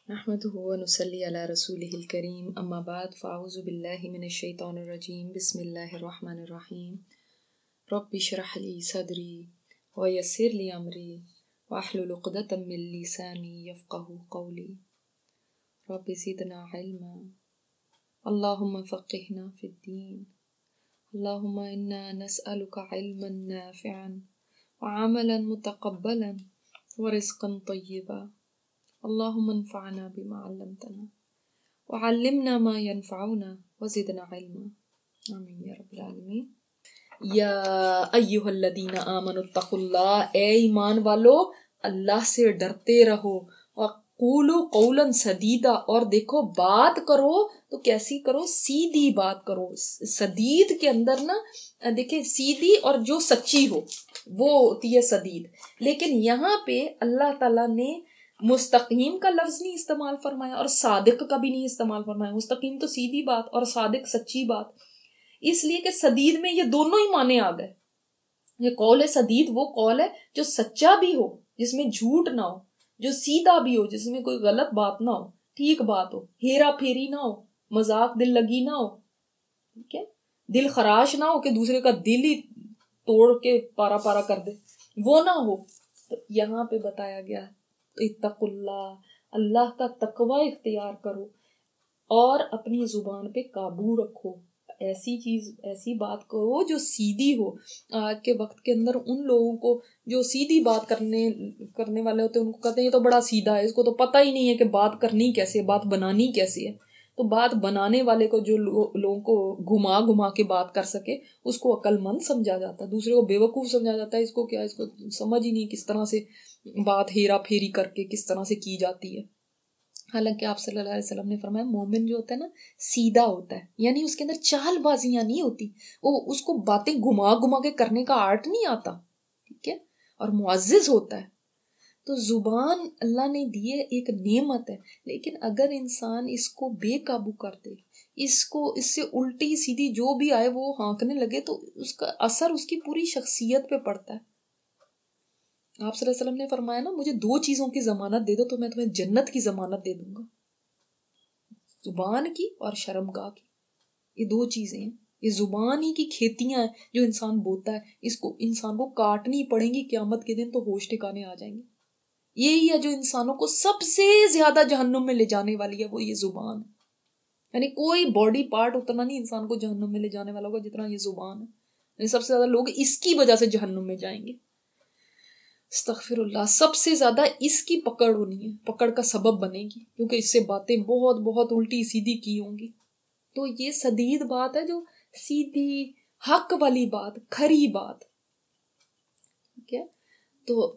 نحمده ونصلي على رسوله الكريم اما بعد فاعوذ بالله من الشيطان الرجيم بسم الله الرحمن الرحيم رب اشرح لي صدري ويسر لي امري واحلل عقدة من لساني يفقهوا قولي رب زدنا علما اللهم فقهنا في الدين اللهم انا نسألك علما نافعا وعملا متقبلا ورزقا طيبا اللهم انفعنا بما علمتنا وعلمنا ما ينفعنا وزدنا علما آمین یا رب العالمین۔ یا ایھا الذین آمنوا اتقوا اللہ، اے ایمان والو اللہ سے ڈرتے رہو، وقولوا قولا سدیدا، اور دیکھو بات کرو تو کیسی کرو؟ سیدھی بات کرو۔ سدید کے اندر نا دیکھیں سیدھی اور جو سچی ہو وہ ہوتی ہے سدید، لیکن یہاں پہ اللہ تعالیٰ نے مستقیم کا لفظ نہیں استعمال فرمایا اور صادق کا بھی نہیں استعمال فرمایا۔ مستقیم تو سیدھی بات اور صادق سچی بات، اس لیے کہ سدید میں یہ دونوں ہی معنی آ گئے۔ یہ قول سدید وہ قول ہے جو سچا بھی ہو، جس میں جھوٹ نہ ہو، جو سیدھا بھی ہو، جس میں کوئی غلط بات نہ ہو، ٹھیک بات ہو، ہیرا پھیری نہ ہو، مذاق دل لگی نہ ہو، ٹھیک ہے، دل خراش نہ ہو کہ دوسرے کا دل ہی توڑ کے پارا پارا کر دے، وہ نہ ہو۔ تو یہاں پہ بتایا گیا ہے اتقوا اللہ، اللہ کا تقوی اختیار کرو اور اپنی زبان پہ قابو رکھو۔ ایسی چیز ایسی بات کرو جو سیدھی ہو۔ آج کے وقت کے اندر ان لوگوں کو جو سیدھی بات کرنے والے ہوتے ہیں ان کو کہتے ہیں یہ تو بڑا سیدھا ہے، اس کو تو پتہ ہی نہیں ہے کہ بات کرنی کیسے ہے، بات بنانی کیسے ہے۔ تو بات بنانے والے کو جو لوگوں کو گھما کے بات کر سکے اس کو عقل مند سمجھا جاتا ہے، دوسرے کو بے وقوف سمجھا جاتا ہے۔ اس کو کیا، اس کو سمجھ ہی نہیں کس طرح سے بات ہیرا پھیری کر کے کس طرح سے کی جاتی ہے۔ حالانکہ آپ صلی اللہ علیہ وسلم نے فرمایا مومن جو ہوتا ہے نا سیدھا ہوتا ہے، یعنی اس کے اندر چال بازیاں نہیں ہوتی، وہ اس کو باتیں گھما کے کرنے کا آرٹ نہیں آتا، ٹھیک ہے، اور معزز ہوتا ہے۔ تو زبان اللہ نے دیے ایک نعمت ہے، لیکن اگر انسان اس کو بے قابو کر دے، اس سے الٹی سیدھی جو بھی آئے وہ ہانکنے لگے، تو اس کا اثر اس کی پوری شخصیت پہ پڑتا ہے۔ آپ صلی اللہ علیہ وسلم نے فرمایا نا مجھے 2 چیزوں کی ضمانت دے دو تو میں تمہیں جنت کی ضمانت دے دوں گا، زبان کی اور شرمگاہ کی۔ یہ 2 چیزیں ہیں، یہ زبان ہی کی کھیتیاں ہیں جو انسان بوتا ہے، اس کو انسان کو کاٹنی پڑیں گی قیامت کے دن تو ہوش ٹھکانے آ جائیں گے۔ یہی ہے جو انسانوں کو سب سے زیادہ جہنم میں لے جانے والی ہے، وہ یہ زبان ہے۔ یعنی کوئی باڈی پارٹ اتنا نہیں انسان کو جہنم میں لے جانے والا ہوگا جتنا یہ زبان ہے، یعنی سب سے زیادہ لوگ اس کی وجہ سے جہنم میں جائیں گے۔ استغفر اللہ، سب سے زیادہ اس کی پکڑ ہونی ہے، پکڑ کا سبب بنے گی، کیونکہ اس سے باتیں بہت بہت الٹی سیدھی کی ہوں گی۔ تو یہ سدید بات ہے جو سیدھی حق والی بات، کھری بات، ٹھیک ہے۔ تو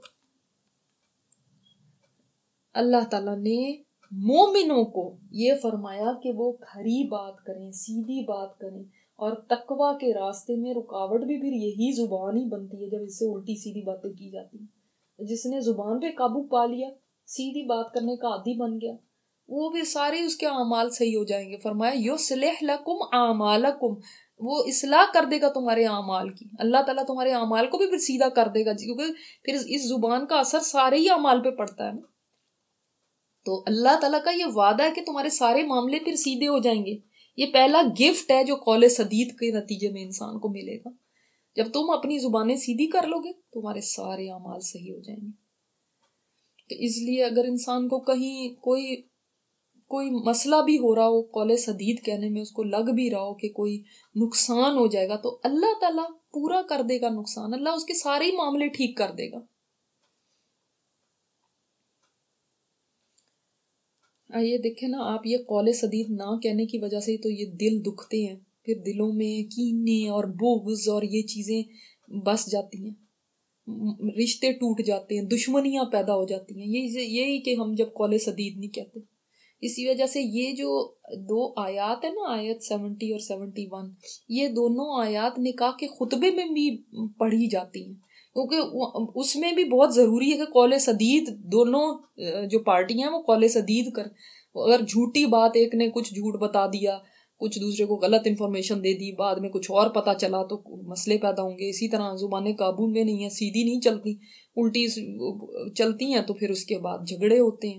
اللہ تعالیٰ نے مومنوں کو یہ فرمایا کہ وہ کھری بات کریں، سیدھی بات کریں، اور تقوی کے راستے میں رکاوٹ بھی پھر یہی زبان ہی بنتی ہے جب اس سے الٹی سیدھی باتیں کی جاتی ہیں۔ جس نے زبان پہ قابو پا لیا، سیدھی بات کرنے کا عادی بن گیا، وہ پھر سارے اس کے اعمال صحیح ہو جائیں گے۔ فرمایا یصلح لکم اعمالکم، وہ اصلاح کر دے گا تمہارے اعمال کی، اللہ تعالیٰ تمہارے اعمال کو بھی پھر سیدھا کر دے گا، کیونکہ پھر اس زبان کا اثر سارے ہی اعمال پہ پڑتا ہے نا۔ تو اللہ تعالیٰ کا یہ وعدہ ہے کہ تمہارے سارے معاملے پھر سیدھے ہو جائیں گے۔ یہ پہلا گفٹ ہے جو قول سدید کے نتیجے میں انسان کو ملے گا۔ جب تم اپنی زبانیں سیدھی کر لو گے تمہارے سارے اعمال صحیح ہو جائیں گے۔ تو اس لیے اگر انسان کو کہیں کوئی مسئلہ بھی ہو رہا ہو، قول سدید کہنے میں اس کو لگ بھی رہا ہو کہ کوئی نقصان ہو جائے گا، تو اللہ تعالیٰ پورا کر دے گا نقصان، اللہ اس کے سارے ہی معاملے ٹھیک کر دے گا۔ آئیے دیکھیں نا، آپ یہ قول سدید نہ کہنے کی وجہ سے تو یہ دل دکھتے ہیں، پھر دلوں میں کینے اور بغض اور یہ چیزیں بس جاتی ہیں، رشتے ٹوٹ جاتے ہیں، دشمنیاں پیدا ہو جاتی ہیں، یہی کہ ہم جب قول سدید نہیں کہتے۔ اسی وجہ سے یہ جو 2 آیات ہیں نا، آیت 70 اور 71، یہ دونوں آیات نکاح کے خطبے میں بھی پڑھی جاتی ہیں، کیونکہ اس میں بھی بہت ضروری ہے کہ قول سدید دونوں جو پارٹیاں ہیں وہ قول سدید کر۔ اگر جھوٹی بات، ایک نے کچھ جھوٹ بتا دیا، کچھ دوسرے کو غلط انفارمیشن دے دی، بعد میں کچھ اور پتہ چلا تو مسئلے پیدا ہوں گے۔ اسی طرح زبانیں قابو میں نہیں ہیں، سیدھی نہیں چلتی، الٹی چلتی ہیں، تو پھر اس کے بعد جھگڑے ہوتے ہیں۔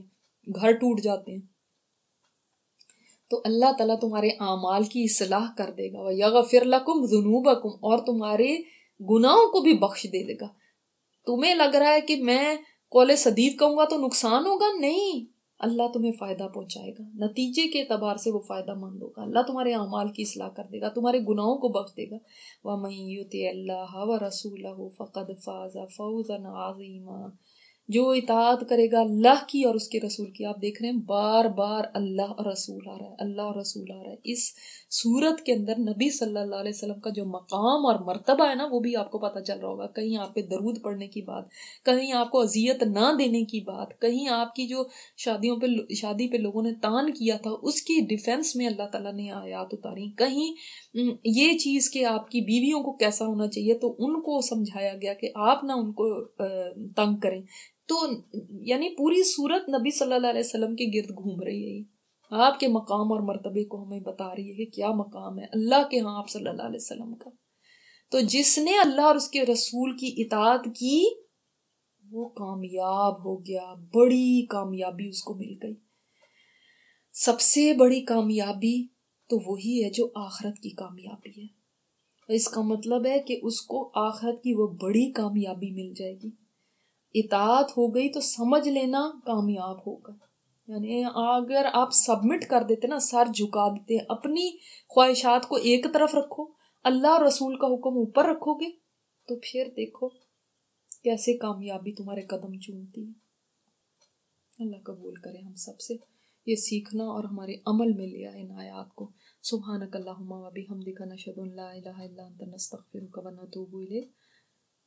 گھر ٹوٹ جاتے ہیں، تو اللہ تعالیٰ تمہارے اعمال کی اصلاح کر دے گا، وَيَغْفِرْ لَكُمْ ذُنُوبَكُمْ، اور تمہارے گناہوں کو بھی بخش دے گا۔ تمہیں لگ رہا ہے کہ میں قول سدید کہوں گا تو نقصان ہوگا، نہیں، اللہ تمہیں فائدہ پہنچائے گا، نتیجے کے اعتبار سے وہ فائدہ مند ہوگا، اللہ تمہارے اعمال کی اصلاح کر دے گا، تمہارے گناہوں کو بخش دے گا۔ وَمَن يُطِعِ اللَّهَ وَرَسُولَهُ فَقَدْ فَازَ فَوْزًا عَظِيمًا، جو اطاعت کرے گا اللہ کی اور اس کے رسول کی۔ آپ دیکھ رہے ہیں بار بار اللہ اور رسول آ رہا ہے، اللہ اور رسول آ رہا ہے۔ اس صورت کے اندر نبی صلی اللہ علیہ وسلم کا جو مقام اور مرتبہ ہے نا، وہ بھی آپ کو پتہ چل رہا ہوگا۔ کہیں آپ پہ درود پڑھنے کی بات، کہیں آپ کو اذیت نہ دینے کی بات، کہیں آپ کی جو شادی پہ لوگوں نے تان کیا تھا اس کی ڈیفینس میں اللہ تعالیٰ نے آیات اتاری، کہیں یہ چیز کہ آپ کی بیویوں کو کیسا ہونا چاہیے تو ان کو سمجھایا گیا کہ آپ نہ ان کو تنگ کریں۔ تو یعنی پوری صورت نبی صلی اللہ علیہ وسلم کے گرد گھوم رہی ہے، آپ کے مقام اور مرتبے کو ہمیں بتا رہی ہے کہ کیا مقام ہے اللہ کے ہاں آپ صلی اللہ علیہ وسلم کا۔ تو جس نے اللہ اور اس کے رسول کی اطاعت کی وہ کامیاب ہو گیا، بڑی کامیابی اس کو مل گئی۔ سب سے بڑی کامیابی تو وہی ہے جو آخرت کی کامیابی ہے۔ اس کا مطلب ہے کہ اس کو آخرت کی وہ بڑی کامیابی مل جائے گی۔ اطاعت ہو گئی تو سمجھ لینا کامیاب ہوگا۔ یعنی اگر آپ سبمٹ کر دیتے نا، سر جھکا دیتے، اپنی خواہشات کو ایک طرف رکھو، اللہ اور رسول کا حکم اوپر رکھو گے، تو پھر دیکھو کیسے کامیابی تمہارے قدم چومتی ہے۔ اللہ قبول کرے ہم سب سے یہ سیکھنا اور ہمارے عمل میں لیا ان آیات کو۔ سبحانک اللہم و بحمدک، نشہد ان لا الہ الا انت، نستغفرک و نتوب الیک۔